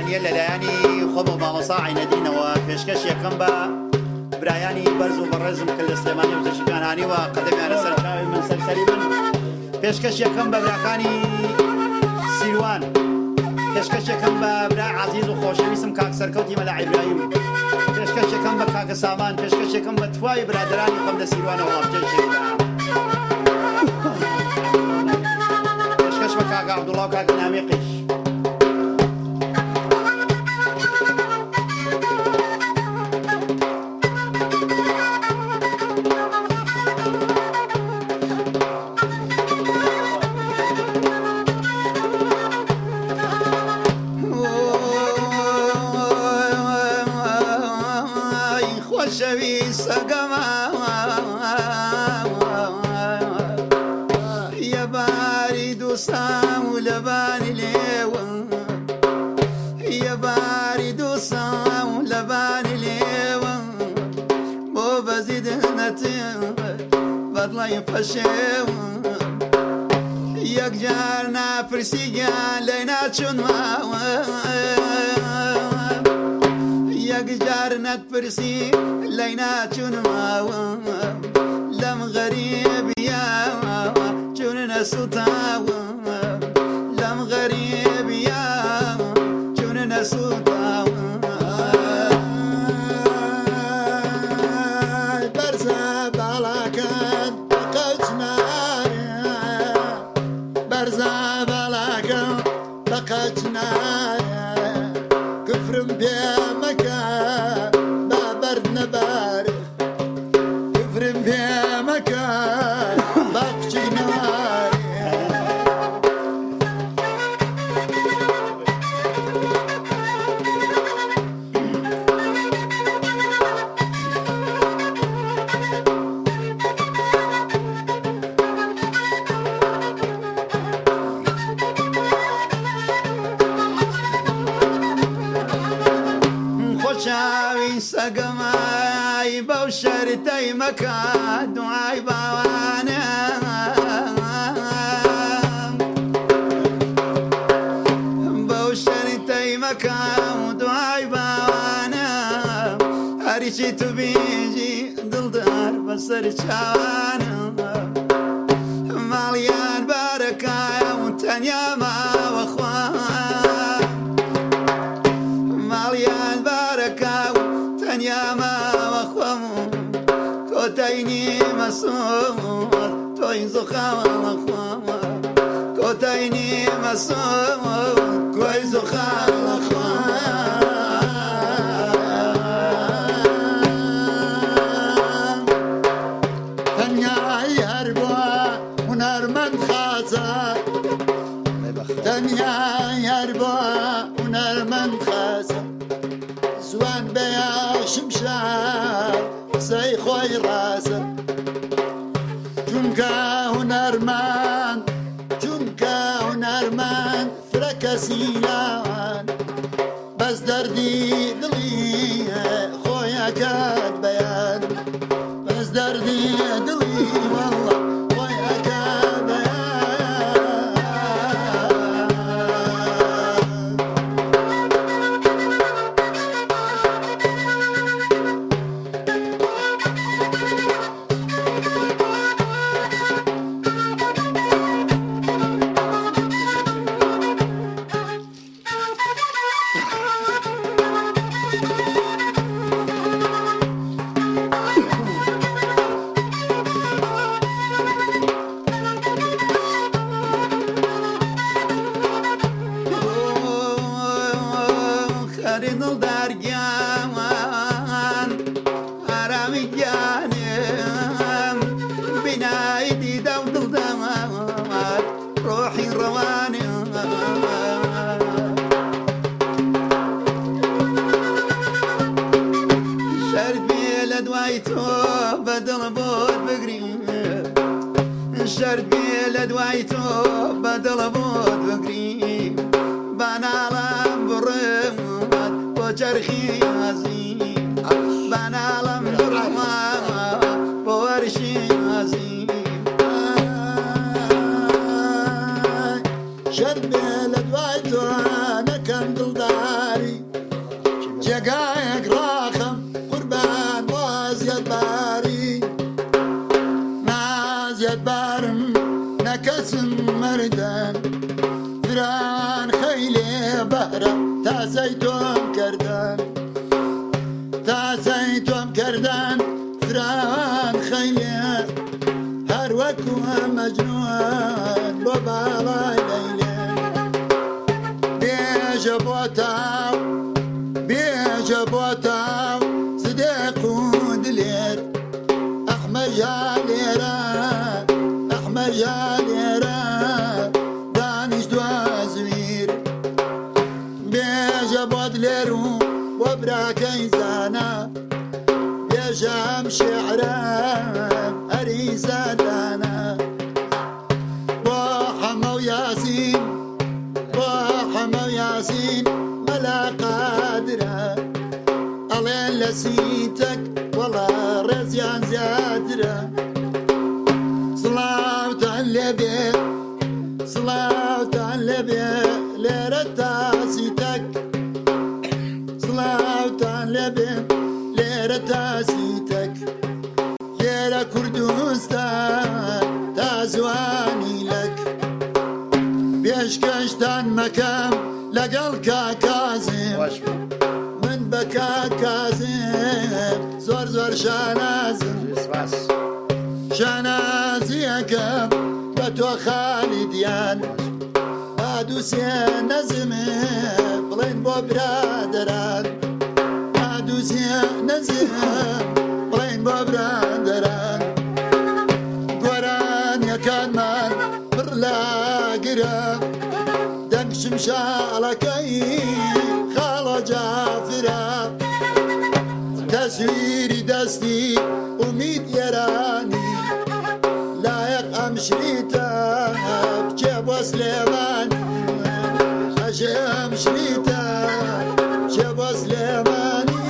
دانیێل لەلایەنی خۆم و مامۆستا عینەدینەوە پێشکەش یەکەم بە برایانی بەرز و بەڕێزم کرد لە سلێمانی و تەشیکان هانیوە قەدەمیانە سەر چاوی من سەرسەری من پێشکەش یەکەم بە براکانی سیروان پێشکەش یەکەم بە برای عەزیز و خۆشەویستم کاک سەرکەوتی مەلا عیبراهیم پێشکەش یەکەم بە کاکە سامان پێشکەش یەکەم بە توای برادرانی خۆم لە سیروانەوە هەڵبجێشێکدا پێشکەش بە کاکە عەبدوڵڵا و کاکە نامیقیش یەک جار ناپرسیگیان لێ ناچون ماوە یەک جار نەتپرسی لێ ناچون ماوە لەم غەریبیاوە چونە سوتاوە لەم غەریبیاوە چونە سوتاوە سەگەمای بەو شەرتەی مەکە دوعای باوانە بەو شەرتەی مەکە دوعای باوانە هەریچی تو بیژی دڵدار بەسەر چاوانە ماڵیان بارەکایە و تەنیا ماوە خوا ماڵیان بارەکاو تەنیا ماوە خۆم کۆتەینی مەسوود تۆی زوخاوە خۆمە کۆتەینی مەسوود کۆی زوخاوە خۆمە تەنیای هەر بووە هونەرمەند خازە تەنیای هەر بووە هونەرمەند خازە زوان بەیاشم شار قسەی خۆی ڕازە چونکە هونەرمەند فرە کەسیان بەس دەردی دڵی خۆیەکات بەیان بەس دەردی دڵی وەڵڵە خۆیەکات بەیان شرد بێ لە دوای تۆ بەدڵە بۆت بگریم بەناڵم بڕێمات بۆ چەرخی ئازیم بەناڵم بڕێمات بۆ وەرشی ئازیم شرد بێ لە دوای تۆ نەکەم دڵداری تازیت بارم نکسم مردم فران خیلی بهره تازیتم کردن تازیتم کردن فران خیلی هر وکو مجنون با بالای لیلی بیجا بوتاو بیجا بوتاو صدیق و دلیر احمد جالیرا احمد جالیرا دانش دو زویر بیجا بودلیرو و براکی زانا بیجام شعرام أريزة دانا وحما وياسين وحما وياسين ملا قادرة الله لسيتك والله رزيان زادرة صلاة على صلاة على ليرة سيتك صلاة على ليرة سيتك يا كردستان تازواني لك بيشكشتان مكان لقلك كازم من بكا كازم زور زور شانازم شانازيكم بتو خالديان هادوسي نزم بلين بو برادران هادوسي نزم بلين بو برادران قران يا كان مان برلا قرا دنك شمشالكي خالو جافرا تصويري دستي اميد يراني لايق امشريتا بجيب سليمان امشريتا بجيب سليماني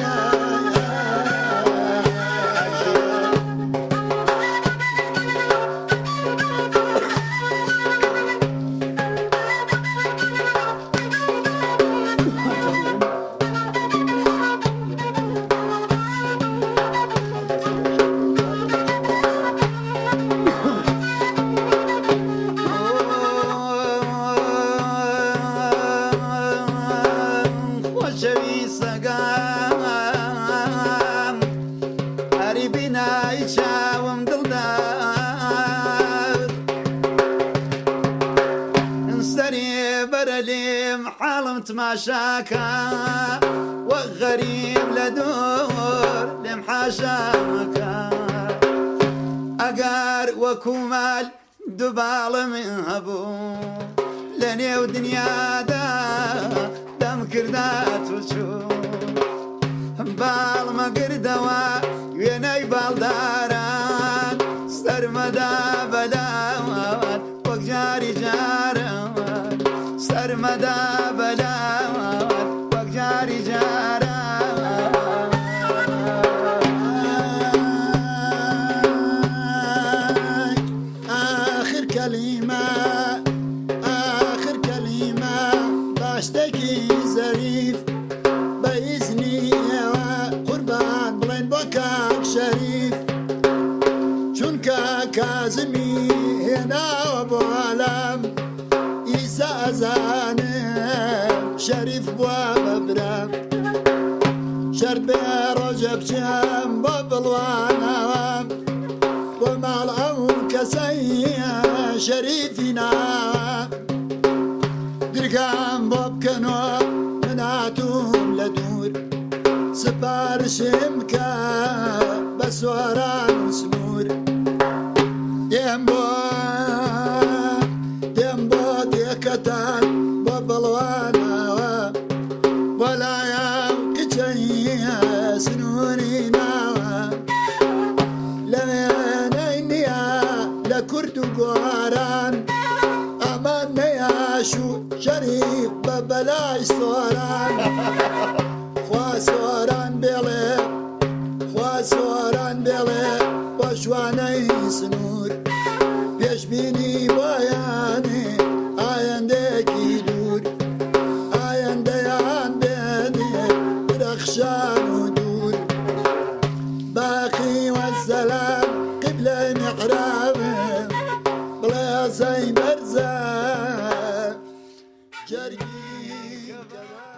تماشاكا وغريب لدور لمحاشاكا أقار وكمال دبال من هبو لني ودنيا دا دم كردات وشوف بال ما قردوا ويني بالداران سرمدا بلاوان وقجاري جاران سرمدا بلاوان وقجاري جاران آخر كلمة آخر كلمة باشتكي زريف بإذني قربان بلين بكاك شريف چونك كازمي هنا وابو علم إيسا أزانم شريف بوا مبرم شرب رجب شام ببلوانا ومال أمون كسيا شريفنا درقام ببكنو مناتهم لدور سبار شمكا بسوران سمور ديمبو ديكتان ببلوانا ولا يام كجيا سنوري ناوا لمنينيا لكرد قواران أمان ياشو شريف ببلاش صوران خوا صوران بيلي خوا صوران بيلي وشواني سنور بيش بيني بياني آيندك يدور آينديان بيني رخشان ودور باقي والسلام قبل محراب بازە جەرگی